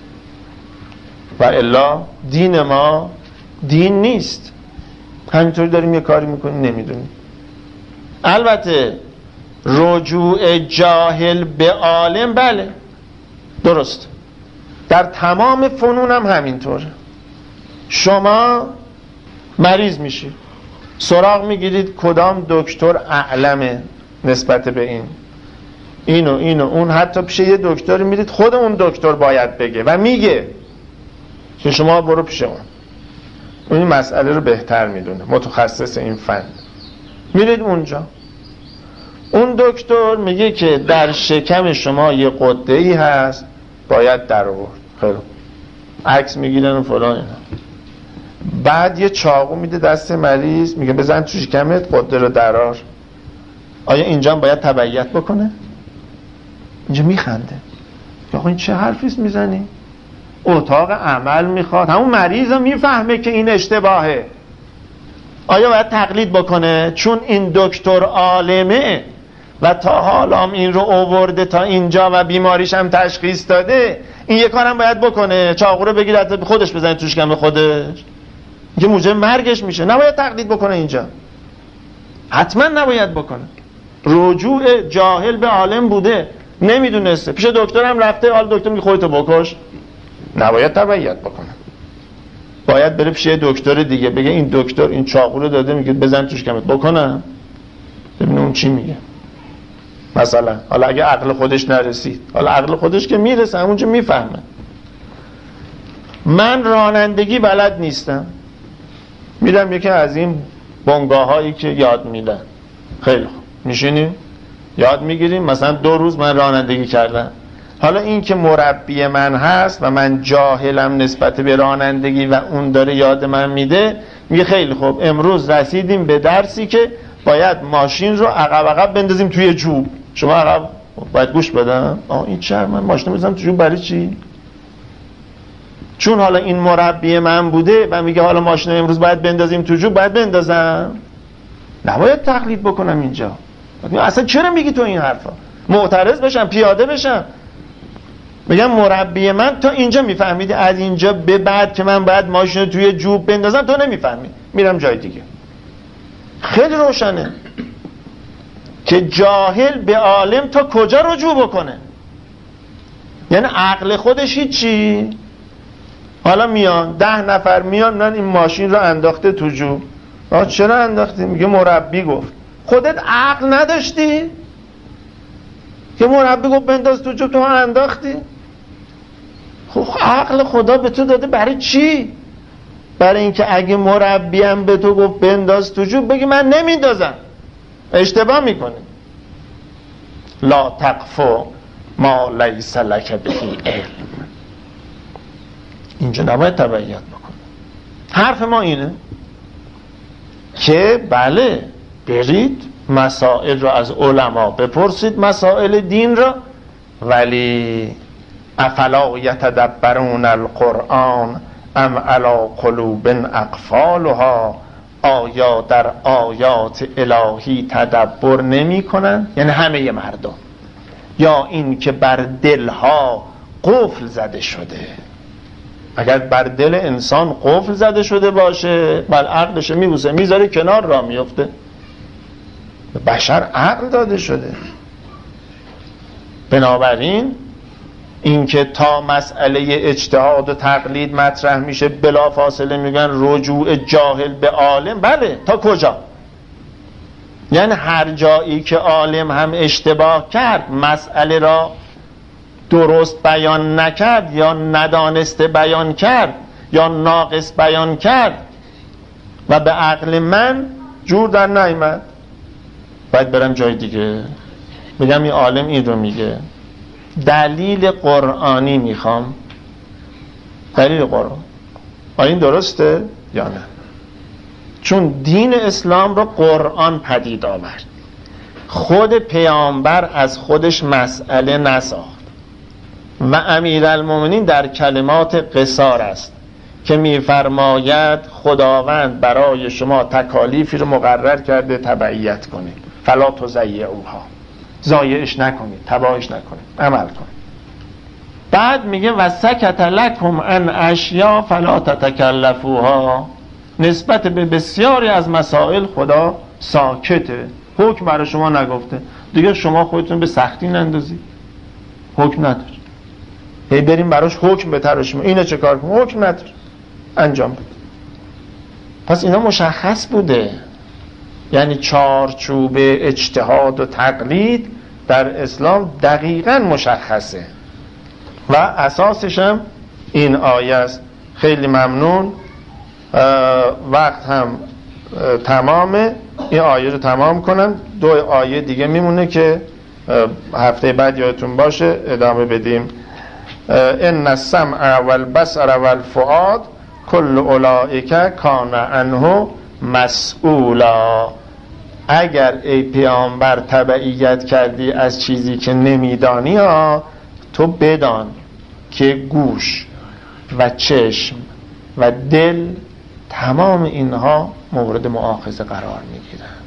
و الا دین ما دین نیست. همینطوری داریم یه کاری میکنیم نمیدونیم. البته رجوع جاهل به عالم، بله درست، در تمام فنون هم همینطوره. شما مریض میشید، سراغ میگیرید کدام دکتر اعلمه نسبت به این اینو اینو اون، حتی پیش یه دکتر میرید خود اون دکتر باید بگه و میگه که شما برو پیش اون، اون این مسئله رو بهتر میدونه، متخصص این فن. میرید اونجا، اون دکتر میگه که در شکم شما یه قده‌ای هست باید در آورد. خیلی عکس میگیرن و فلان اینا. بعد یه چاقو میده دست مریض، میگه بزن تو شکمت قده رو درار. آیا اینجا باید تبعیت بکنه؟ اینجا میخنده. آقا این چه حرفیست میزنی؟ اتاق عمل میخواد، همون مریض رو میفهمه که این اشتباهه. آیا باید تقلید بکنه؟ چون این دکتر عالمه و تا حالا این رو آورده تا اینجا و بیماریش هم تشخیص داده، این یه کارم باید بکنه، چاقو رو بگیره خودش بزنه تو شکم خودش، که موجب مرگش میشه. نباید تقلید بکنه اینجا، حتما نباید بکنه. رجوع جاهل به عالم بوده، نمیدونسته، پیش دکترم رفته، حال دکتر میگه خودتو بکش، نباید تبعیت بکنه. باید بره پیش دکتر دیگه بگه این دکتر این چاقو رو داده، میگه بزن توش کمت بکنم، ببینه اون چی میگه. مثلا حالا اگه عقل خودش نرسید، حالا عقل خودش که میرسه همونجا میفهمه. من رانندگی بلد نیستم، میرم یکی از این بنگاه هایی که یاد میدن، خیلی خوب میشینیم یاد میگیریم، مثلا دو روز من رانندگی کردم. حالا این که مربی من هست و من جاهلم نسبت به رانندگی و اون داره یاد من میده، میگه خیلی خوب امروز رسیدیم به درسی که باید ماشین رو عقب عقب بندازیم توی جوب. شما عقب باید گوش بدم، آه این چرا من ماشین رو بزنم توی جوب برای چی؟ چون حالا این مربی من بوده و میگه حالا ماشین رو امروز باید بندازیم توی جوب، باید بندازم، نباید تقلید بکنم اینجا. اصلا چرا میگی تو این حرفا؟ معترض بشم، پیاده بشم، بگم مربی من تا اینجا میفهمیدی، از اینجا به بعد که من باید ماشین رو توی جوب بندازم تو نمیفهمی، میرم جای دیگه. خیلی روشنه که جاهل به عالم تا کجا رجوع بکنه. یعنی عقل خودش هیچی. حالا میان ده نفر میان من این ماشین رو انداخته تو جوب. آه چرا انداختی؟ میگه مربی گفت. خودت عقل نداشتی که مربی گفت بنداز تو جوب، تو انداختی؟ خب عقل خدا به تو داده برای چی؟ برای اینکه اگه مربیم به تو گفت بنداز تو جوب بگی من نمیندازم، اشتباه میکنی. لا تقف ما لیس لک به علم. اینجا نباید تبعیت بکنه. حرف ما اینه که بله برید مسائل رو از علما بپرسید، مسائل دین را، ولی افلا یتدبرون القرآن ام علی قلوب اقفالها، آیا در آیات الهی تدبر نمی کنن؟ یعنی همه مردم، یا این که بر دلها قفل زده شده. اگر بر دل انسان قفل زده شده باشه، بر عقلش میبوسه میذاره کنار را میفته. به بشر عقل داده شده. بنابراین اینکه تا مسئله اجتهاد و تقلید مطرح میشه بلا فاصله میگن رجوع جاهل به عالم، بله تا کجا؟ یعنی هر جایی که عالم هم اشتباه کرد، مسئله را درست بیان نکرد یا ندانسته بیان کرد یا ناقص بیان کرد و به عقل من جور در نیامد، باید برم جای دیگه بگم این عالم این رو میگه. دلیل قرآنی میخوام، دلیل قرآن آیا این درسته یا نه؟ چون دین اسلام رو قرآن پدید آورد، خود پیامبر از خودش مسئله نساخت و امیرالمومنین در کلمات قصار است که میفرماید خداوند برای شما تکالیفی رو مقرر کرده تبعیت کنید، فلا تضیعوها، ضایعش نکنید، تباهش نکنید، عمل کنید. بعد میگه و سکت لکم عن اشیاء فلا تتکلفوها، نسبت به بسیاری از مسائل خدا ساکته، حکم برای شما نگفته، دیگه شما خودتون به سختی نندازید، حکم نداره هی بریم براش حکم بتراشیم، اینو چه کار کنیم، حکم نداره، انجام بده. پس اینا مشخص بوده، یعنی چارچوب اجتهاد و تقلید در اسلام دقیقاً مشخصه و اساسش هم این آیه است. خیلی ممنون، وقت هم تمامه، این آیه رو تمام کنم، دو آیه دیگه میمونه که هفته بعد یادتون باشه ادامه بدیم. ان السمع والبصر والفؤاد کل اولئک کان عنه مسئولا. اگر ای پیامبر تبعیت کردی از چیزی که نمیدانی ها، تو بدان که گوش و چشم و دل تمام اینها مورد مؤاخذه قرار میگیرن.